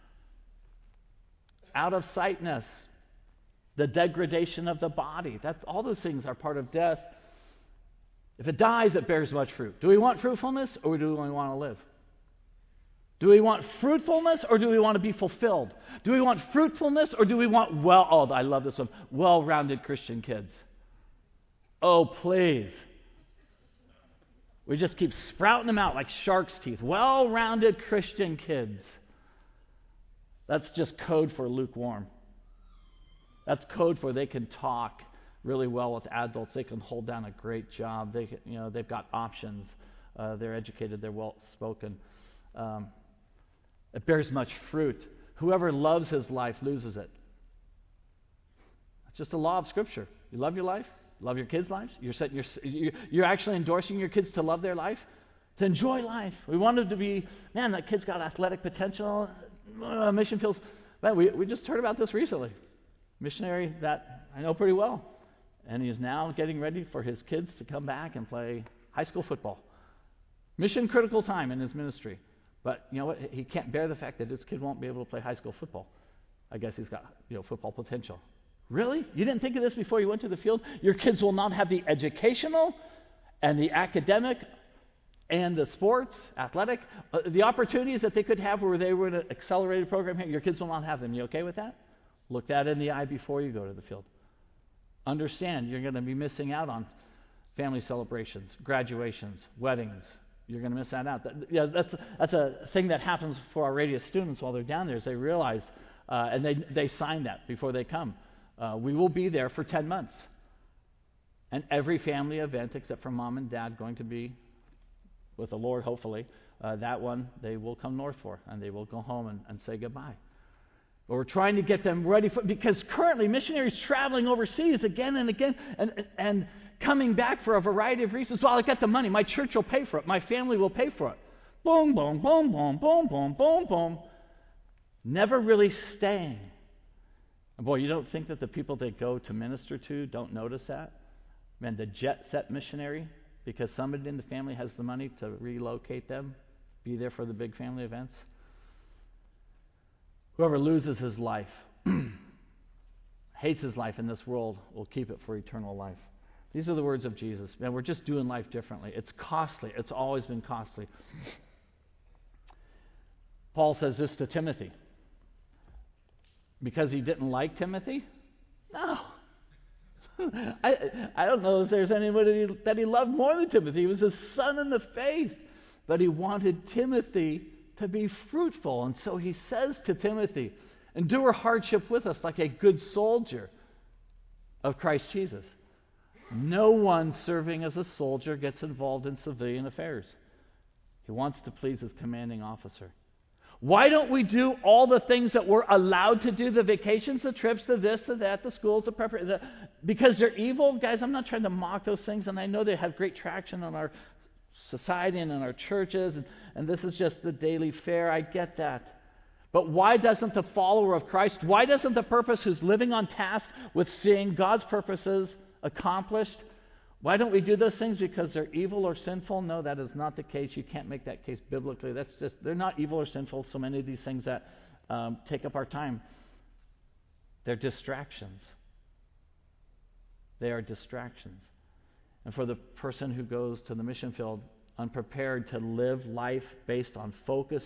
out of sightness, the degradation of the body. All those things are part of death. If it dies, it bears much fruit. Do we want fruitfulness, or do we want to live? Do we want fruitfulness, or do we want to be fulfilled? Do we want fruitfulness, or do we want I love this one, well-rounded Christian kids? Oh, please. We just keep sprouting them out like shark's teeth. Well-rounded Christian kids. That's just code for lukewarm. That's code for they can talk really well with adults. They can hold down a great job. They've got options. They're educated. They're well-spoken. It bears much fruit. Whoever loves his life loses it. It's just a law of Scripture. You love your life, love your kids' lives. You're actually endorsing your kids to love their life, to enjoy life. We want them to be, man, that kid's got athletic potential. Mission fields. Man, we just heard about this recently. Missionary that I know pretty well. And he is now getting ready for his kids to come back and play high school football. Mission critical time in his ministry. But you know what? He can't bear the fact that his kid won't be able to play high school football. I guess he's got football potential. Really? You didn't think of this before you went to the field? Your kids will not have the educational and the academic and the sports, athletic, the opportunities that they could have where they were in an accelerated program here. Your kids will not have them. You okay with that? Look that in the eye before you go to the field. Understand you're going to be missing out on family celebrations, graduations, weddings. You're going to miss that out. That's a thing that happens for our Radius students while they're down there, is they realize, and they sign that before they come. We will be there for 10 months. And every family event, except for mom and dad, going to be with the Lord, hopefully, that one they will come north for, and they will go home and say goodbye. But we're trying to get them ready because currently missionaries traveling overseas again and again and coming back for a variety of reasons. Well, I got the money. My church will pay for it. My family will pay for it. Boom, boom, boom, boom, boom, boom, boom, boom. Never really staying. And boy, you don't think that the people they go to minister to don't notice that? Man, the jet-set missionary, because somebody in the family has the money to relocate them, be there for the big family events. Whoever loses his life, hates his life in this world, will keep it for eternal life. These are the words of Jesus. Man, we're just doing life differently. It's costly. It's always been costly. Paul says this to Timothy. Because he didn't like Timothy? No. I don't know if there's anybody that he loved more than Timothy. He was his son in the faith. But he wanted Timothy to be fruitful. And so he says to Timothy, endure hardship with us like a good soldier of Christ Jesus. No one serving as a soldier gets involved in civilian affairs. He wants to please his commanding officer. Why don't we do all the things that we're allowed to do, the vacations, the trips, the this, the that, the schools, the preparation? Because they're evil? Guys, I'm not trying to mock those things, and I know they have great traction in our society and in our churches, and this is just the daily fare. I get that. But why doesn't the follower of Christ, why doesn't the purpose who's living on task with seeing God's purposes accomplished, why don't we do those things because they're evil or sinful? No, that is not the case. You can't make that case biblically. They're not evil or sinful, so many of these things that take up our time. They're distractions. They are distractions. And for the person who goes to the mission field unprepared to live life based on focus,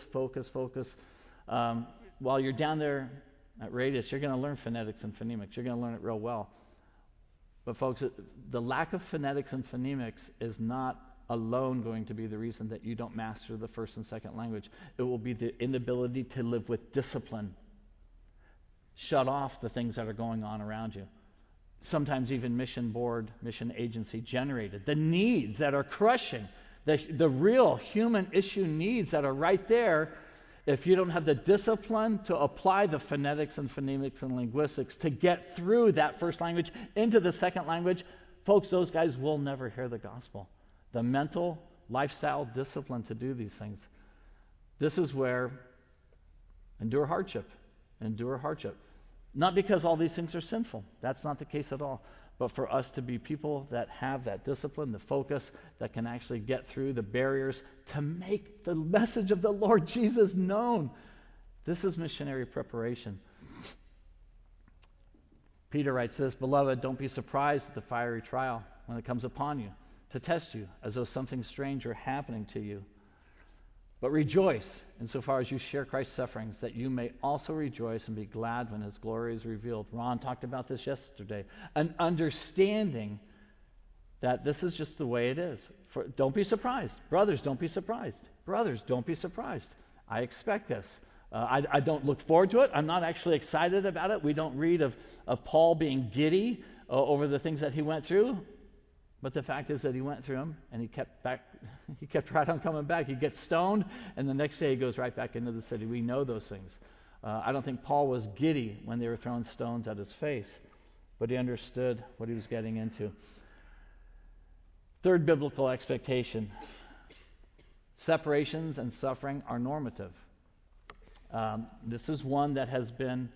while you're down there at Radius, you're going to learn phonetics and phonemics. You're going to learn it real well. But folks, the lack of phonetics and phonemics is not alone going to be the reason that you don't master the first and second language. It will be the inability to live with discipline. Shut off the things that are going on around you. Sometimes even mission board, mission agency generated. The needs that are crushing, the real human issue needs that are right there. If you don't have the discipline to apply the phonetics and phonemics and linguistics to get through that first language into the second language, folks, those guys will never hear the gospel. The mental, lifestyle discipline to do these things. This is where endure hardship. Endure hardship. Not because all these things are sinful. That's not the case at all. But for us to be people that have that discipline, the focus, that can actually get through the barriers to make the message of the Lord Jesus known. This is missionary preparation. Peter writes this, beloved, don't be surprised at the fiery trial when it comes upon you to test you as though something strange were happening to you. But rejoice insofar as you share Christ's sufferings, that you may also rejoice and be glad when His glory is revealed. Ron talked about this yesterday. An understanding that this is just the way it is. Don't be surprised. Brothers, don't be surprised. Brothers, don't be surprised. I expect this. I don't look forward to it. I'm not actually excited about it. We don't read of Paul being giddy over the things that he went through. But the fact is that he went through them, and he kept right on coming back. He gets stoned, and the next day he goes right back into the city. We know those things. I don't think Paul was giddy when they were throwing stones at his face, but he understood what he was getting into. Third biblical expectation. Separations and suffering are normative. This is one that has been,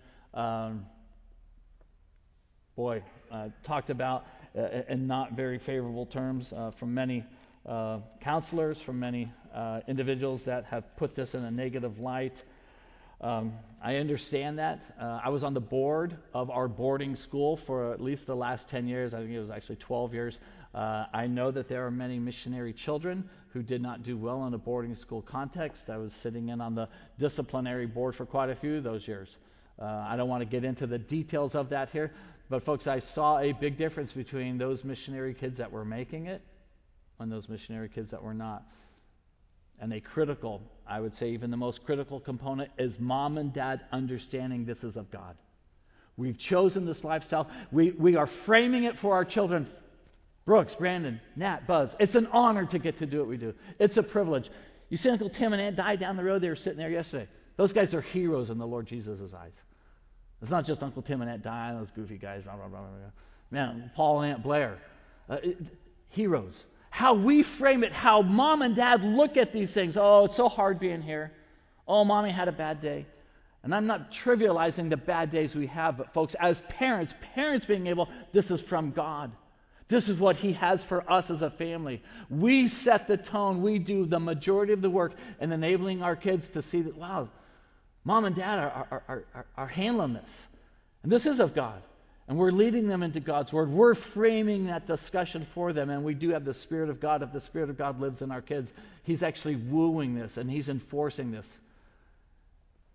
talked about in not very favorable terms from many counselors, from many individuals that have put this in a negative light. I understand that. I was on the board of our boarding school for at least the last 10 years. I think it was actually 12 years. I know that there are many missionary children who did not do well in a boarding school context. I was sitting in on the disciplinary board for quite a few of those years. I don't want to get into the details of that here, but folks, I saw a big difference between those missionary kids that were making it and those missionary kids that were not. And I would say even the most critical component is mom and dad understanding this is of God. We've chosen this lifestyle. We are framing it for our children. Brooks, Brandon, Nat, Buzz. It's an honor to get to do what we do. It's a privilege. You see Uncle Tim and Aunt Di down the road? They were sitting there yesterday. Those guys are heroes in the Lord Jesus' eyes. It's not just Uncle Tim and Aunt Di, those goofy guys. Blah, blah, blah, blah. Man, Paul and Aunt Blair. Heroes. How we frame it, how mom and dad look at these things. Oh, it's so hard being here. Oh, mommy had a bad day. And I'm not trivializing the bad days we have, but folks, as parents being able, this is from God. This is what He has for us as a family. We set the tone. We do the majority of the work in enabling our kids to see that, wow, mom and dad are handling this. And this is of God. And we're leading them into God's Word. We're framing that discussion for them. And we do have the Spirit of God. If the Spirit of God lives in our kids, He's actually wooing this and He's enforcing this.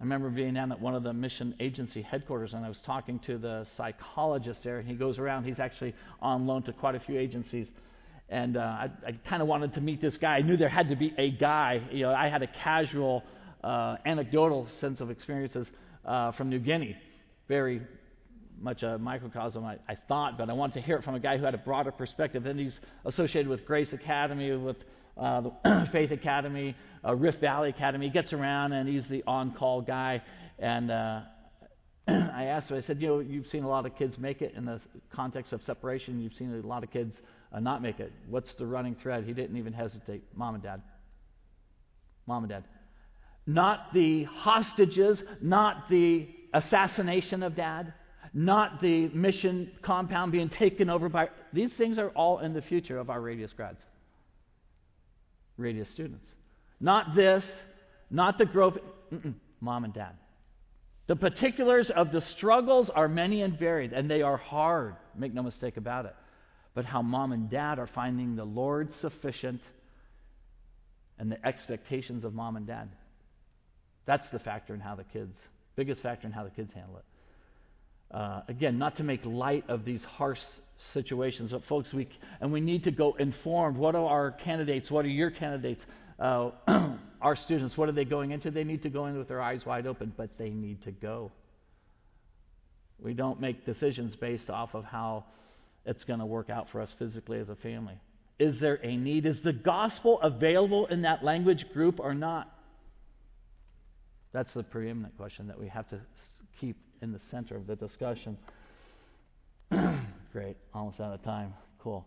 I remember being down at one of the mission agency headquarters, and I was talking to the psychologist there, and he goes around. He's actually on loan to quite a few agencies. And I kind of wanted to meet this guy. I knew there had to be a guy. I had a casual, anecdotal sense of experiences from New Guinea. Very much a microcosm, I thought, but I wanted to hear it from a guy who had a broader perspective. And he's associated with Grace Academy, with the Faith Academy, Rift Valley Academy. He gets around, and he's the on-call guy. And I asked him, I said, you've seen a lot of kids make it in the context of separation. You've seen a lot of kids not make it. What's the running thread? He didn't even hesitate. Mom and Dad. Mom and Dad. Not the hostages, not the assassination of Dad, not the mission compound being taken over by... These things are all in the future of our Radius grads. Radius students. Not this, not the growth... Mom and Dad. The particulars of the struggles are many and varied, and they are hard. Make no mistake about it. But how Mom and Dad are finding the Lord sufficient and the expectations of Mom and Dad. That's the factor in how the kids, biggest factor in how the kids handle it. Again, not to make light of these harsh situations, but folks, we need to go informed. What are our candidates? What are your candidates? Our students, what are they going into? They need to go in with their eyes wide open, but they need to go. We don't make decisions based off of how it's going to work out for us physically as a family. Is there a need? Is the gospel available in that language group or not? That's the preeminent question that we have to keep in the center of the discussion. Great, almost out of time. Cool.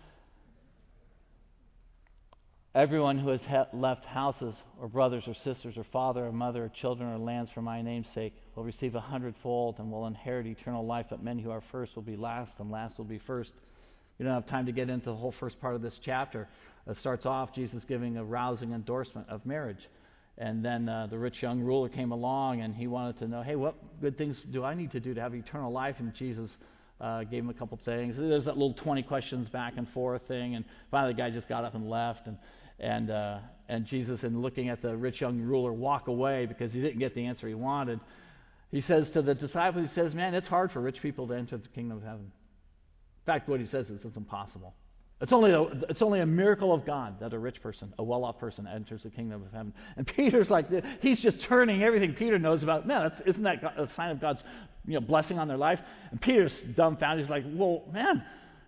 Everyone who has left houses or brothers or sisters or father or mother or children or lands for my name's sake will receive 100-fold and will inherit eternal life, but men who are first will be last, and last will be first. We don't have time to get into the whole first part of this chapter. It starts off Jesus giving a rousing endorsement of marriage. And then the rich young ruler came along, and he wanted to know, hey, what good things do I need to do to have eternal life? And Jesus gave him a couple things. There's that little 20 questions back and forth thing, and finally the guy just got up and left. And Jesus, in looking at the rich young ruler walk away because he didn't get the answer he wanted, he says to the disciples, he says, man, it's hard for rich people to enter the kingdom of heaven. In fact, what he says is it's impossible. It's only a miracle of God that a rich person, a well-off person, enters the kingdom of heaven. And Peter's like, he's just turning everything Peter knows about. Man, isn't that a sign of God's blessing on their life? And Peter's dumbfounded. He's like, well, man,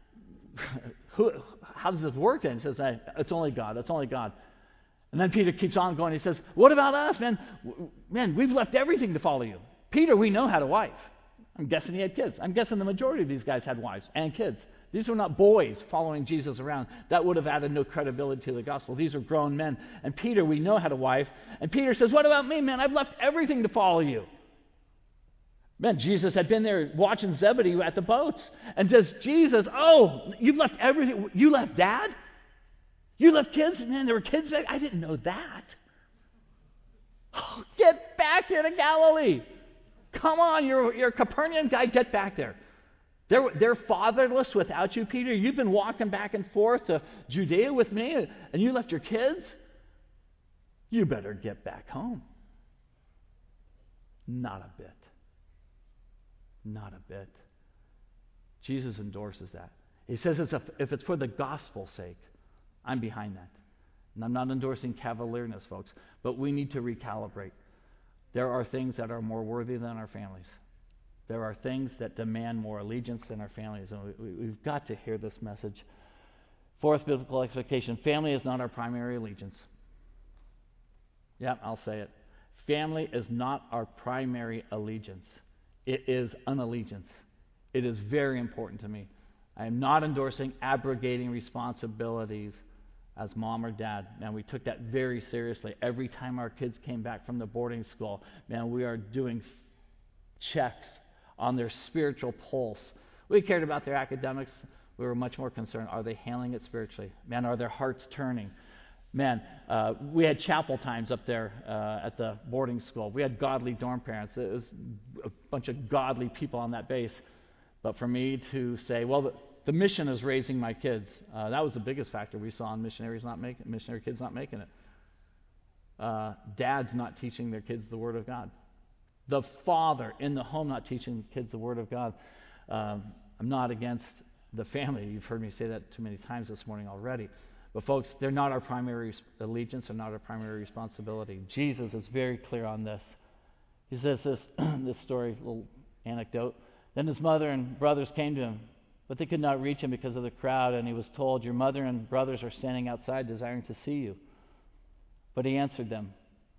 how does this work then? He says, hey, it's only God. It's only God. And then Peter keeps on going. He says, what about us, man? Man, we've left everything to follow you. Peter, we know had a wife. I'm guessing he had kids. I'm guessing the majority of these guys had wives and kids. These were not boys following Jesus around. That would have added no credibility to the gospel. These are grown men. And Peter, we know had a wife. And Peter says, what about me, man? I've left everything to follow you. Man, Jesus had been there watching Zebedee at the boats. And says, Jesus, oh, you've left everything. You left Dad? You left kids? Man, there were kids back. I didn't know that. Oh, get back here to Galilee. Come on, you're a Capernaum guy. Get back there. They're fatherless without you, Peter. You've been walking back and forth to Judea with me, and you left your kids? You better get back home. Not a bit. Not a bit. Jesus endorses that. He says if it's for the gospel's sake, I'm behind that. And I'm not endorsing cavalierness, folks, but we need to recalibrate. There are things that are more worthy than our families. There are things that demand more allegiance than our families, and we've got to hear this message. Fourth biblical expectation, family is not our primary allegiance. Yeah, I'll say it. Family is not our primary allegiance. It is an allegiance. It is very important to me. I am not endorsing abrogating responsibilities as mom or dad. Man, we took that very seriously. Every time our kids came back from the boarding school, man, we are doing checks on their spiritual pulse. We cared about their academics. We were much more concerned. Are they handling it spiritually? Man, are their hearts turning? Man, we had chapel times up there at the boarding school. We had godly dorm parents. It was a bunch of godly people on that base. But for me to say, well, the mission is raising my kids, that was the biggest factor we saw in missionary kids not making it. Dads not teaching their kids the Word of God. The father in the home not teaching kids the Word of God. I'm not against the family. You've heard me say that too many times this morning already. But folks, they're not our primary allegiance. They're not our primary responsibility. Jesus is very clear on this. He says this, this story, little anecdote. Then his mother and brothers came to him, but they could not reach him because of the crowd, and he was told, "Your mother and brothers are standing outside desiring to see you." But he answered them,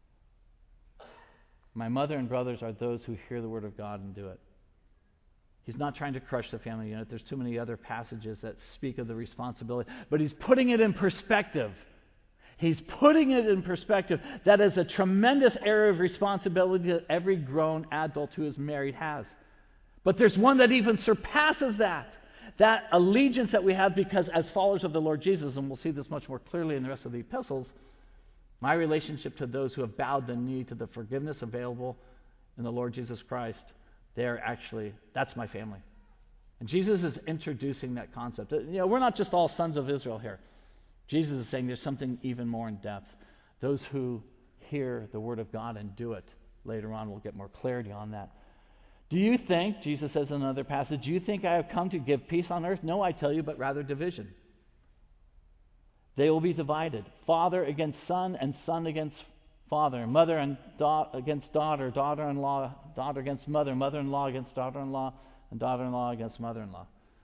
"My mother and brothers are those who hear the Word of God and do it." He's not trying to crush the family unit. There's too many other passages that speak of the responsibility. But he's putting it in perspective. He's putting it in perspective. That is a tremendous area of responsibility that every grown adult who is married has. But there's one that even surpasses that. That allegiance that we have, because as followers of the Lord Jesus, and we'll see this much more clearly in the rest of the epistles, my relationship to those who have bowed the knee to the forgiveness available in the Lord Jesus Christ, that's my family. And Jesus is introducing that concept. We're not just all sons of Israel here. Jesus is saying there's something even more in depth. Those who hear the Word of God and do it. Later on, we'll get more clarity on that. Do you think, Jesus says in another passage, do you think I have come to give peace on earth? No, I tell you, but rather division. They will be divided. Father against son, and son against father. Mother and against daughter. Daughter-in-law, daughter against mother. Mother-in-law against daughter-in-law. And daughter-in-law against mother-in-law.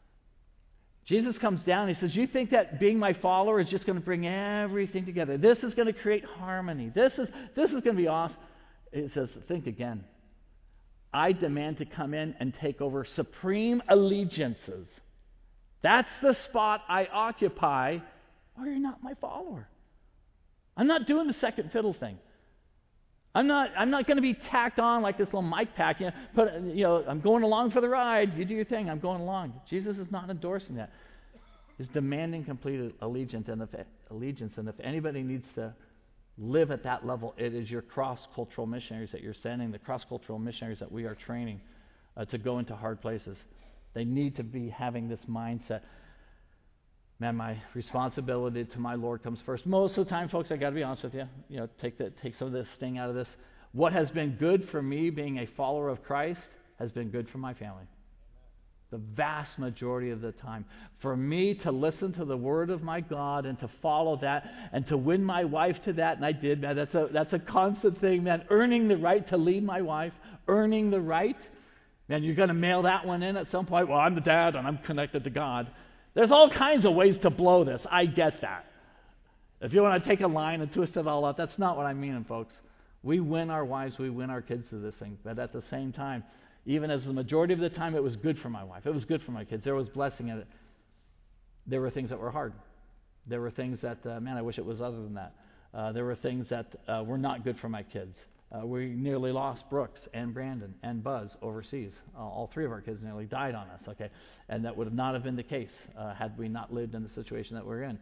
Jesus comes down and he says, you think that being my follower is just going to bring everything together? This is going to create harmony. This is going to be awesome. It says, think again. I demand to come in and take over supreme allegiances. That's the spot I occupy, or you're not my follower. I'm not doing the second fiddle thing. I'm not going to be tacked on like this little mic pack. I'm going along for the ride. You do your thing. I'm going along. Jesus is not endorsing that. He's demanding complete allegiance. And if anybody needs to live at that level, it is your cross-cultural missionaries that you're sending, the cross-cultural missionaries that we are training to go into hard places. They need to be having this mindset. Man, my responsibility to my Lord comes first. Most of the time, folks, I got to be honest with you. Take some of this sting out of this. What has been good for me, being a follower of Christ, has been good for my family. The vast majority of the time. For me to listen to the Word of my God and to follow that and to win my wife to that, and I did, man. That's a constant thing, man. Earning the right to lead my wife, earning the right. Man, you're going to mail that one in at some point. Well, I'm the dad and I'm connected to God. There's all kinds of ways to blow this. I get that. If you want to take a line and twist it all up, that's not what I mean, folks. We win our wives, we win our kids to this thing. But at the same time, even as the majority of the time it was good for my wife, it was good for my kids, there was blessing in it, there were things that were hard. There were things that, I wish it was other than that. There were things that were not good for my kids. We nearly lost Brooks and Brandon and Buzz overseas. All three of our kids nearly died on us, okay? And that would not have been the case had we not lived in the situation that we're in.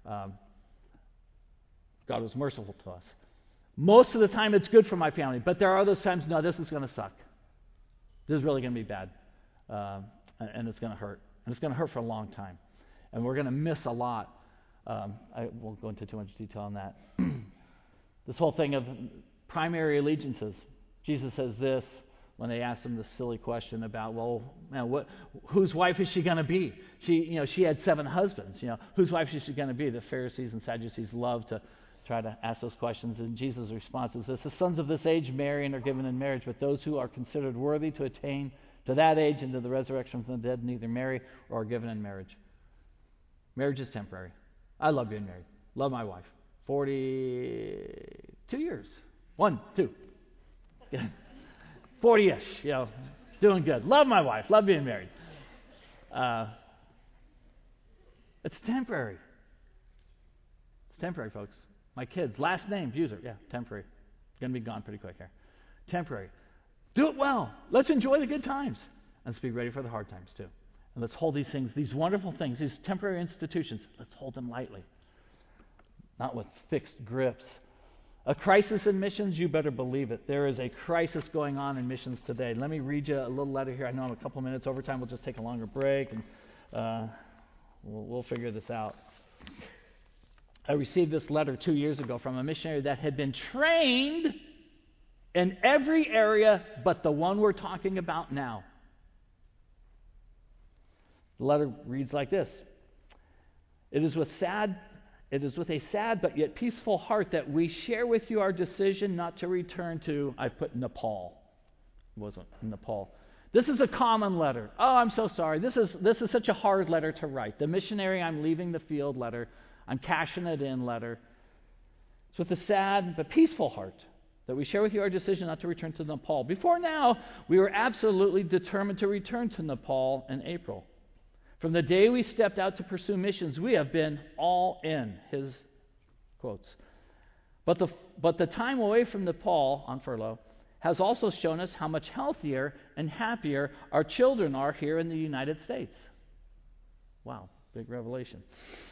God was merciful to us. Most of the time it's good for my family, but there are those times, no, this is going to suck. This is really going to be bad. And it's going to hurt. And it's going to hurt for a long time. And we're going to miss a lot. I won't go into too much detail on that. This whole thing of primary allegiances. Jesus says this when they asked him this silly question about, well, man, whose wife is she going to be? She had 7 husbands. Whose wife is she going to be? The Pharisees and Sadducees love to try to ask those questions. And Jesus' response is this: the sons of this age marry and are given in marriage, but those who are considered worthy to attain to that age and to the resurrection from the dead neither marry or are given in marriage. Marriage is temporary. I love being married. Love my wife. 42 years. 1, 2. 40-ish, doing good. Love my wife. Love being married. It's temporary. It's temporary, folks. My kids, last name, Buser. Yeah, temporary. Going to be gone pretty quick here. Temporary. Do it well. Let's enjoy the good times. And let's be ready for the hard times, too. And let's hold these things, these wonderful things, these temporary institutions, let's hold them lightly. Not with fixed grips. A crisis in missions, you better believe it. There is a crisis going on in missions today. Let me read you a little letter here. I know I'm a couple minutes over time. We'll just take a longer break, and we'll figure this out. I received this letter 2 years ago from a missionary that had been trained in every area but the one we're talking about now. The letter reads like this. It is with a sad but yet peaceful heart that we share with you our decision not to return to, I put Nepal. It wasn't Nepal. This is a common letter. Oh, I'm so sorry. This is such a hard letter to write. The missionary I'm leaving the field letter. I'm cashing it in letter. It's with a sad but peaceful heart that we share with you our decision not to return to Nepal. Before now, we were absolutely determined to return to Nepal in April. From the day we stepped out to pursue missions, we have been all in, his quotes. But the time away from Nepal on furlough has also shown us how much healthier and happier our children are here in the United States. Wow, big revelation.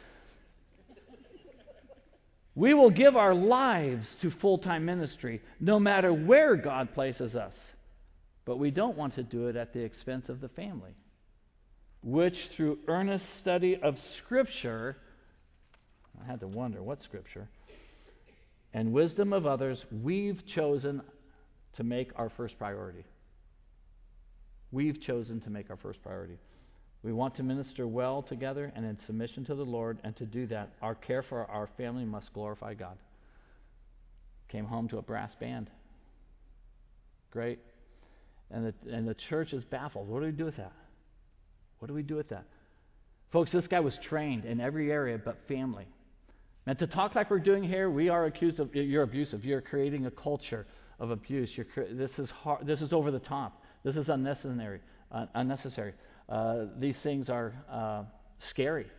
We will give our lives to full-time ministry no matter where God places us. But we don't want to do it at the expense of the family, which through earnest study of Scripture, I had to wonder, what Scripture? And wisdom of others, we've chosen to make our first priority. We've chosen to make our first priority. We want to minister well together and in submission to the Lord, and to do that, our care for our family must glorify God. Came home to a brass band. Great. And the church is baffled. What do we do with that? What do we do with that? Folks, this guy was trained in every area but family. And to talk like we're doing here, we are accused of, you're abusive. You're creating a culture of abuse. This is hard, this is over the top. This is unnecessary. These things are scary.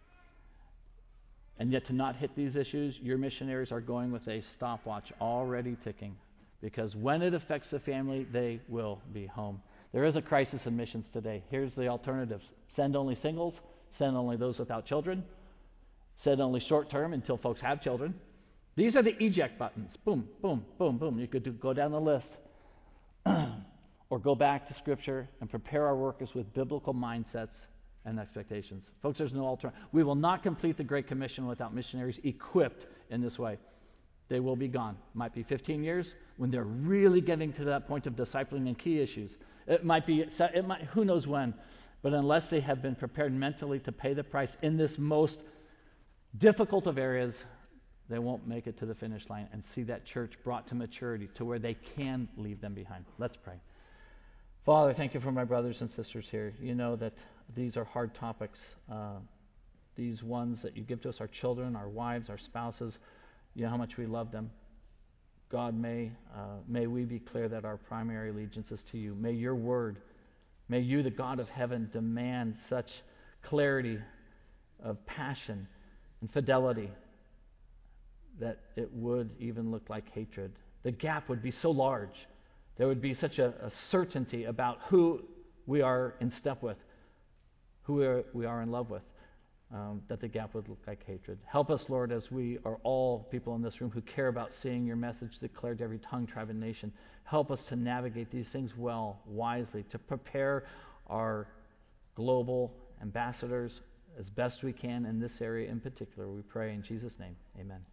And yet to not hit these issues, your missionaries are going with a stopwatch already ticking. Because when it affects the family, they will be home. There is a crisis in missions today. Here's the alternatives. Send only singles. Send only those without children. Send only short-term until folks have children. These are the eject buttons. Boom, boom, boom, boom. You could go down the list. Or go back to Scripture and prepare our workers with biblical mindsets and expectations. Folks, there's no alternative. We will not complete the Great Commission without missionaries equipped in this way. They will be gone. Might be 15 years when they're really getting to that point of discipling and key issues. It might, who knows when. But unless they have been prepared mentally to pay the price in this most difficult of areas, they won't make it to the finish line and see that church brought to maturity to where they can leave them behind. Let's pray. Father, thank you for my brothers and sisters here. You know that these are hard topics. These ones that you give to us, our children, our wives, our spouses. You know how much we love them. God, may we be clear that our primary allegiance is to you. May your word, may you, the God of heaven, demand such clarity of passion and fidelity that it would even look like hatred. The gap would be so large. There would be such a certainty about who we are in step with, who we are in love with, that the gap would look like hatred. Help us, Lord, as we are all people in this room who care about seeing your message declared to every tongue, tribe, and nation. Help us to navigate these things well, wisely, to prepare our global ambassadors as best we can in this area in particular. We pray in Jesus' name. Amen.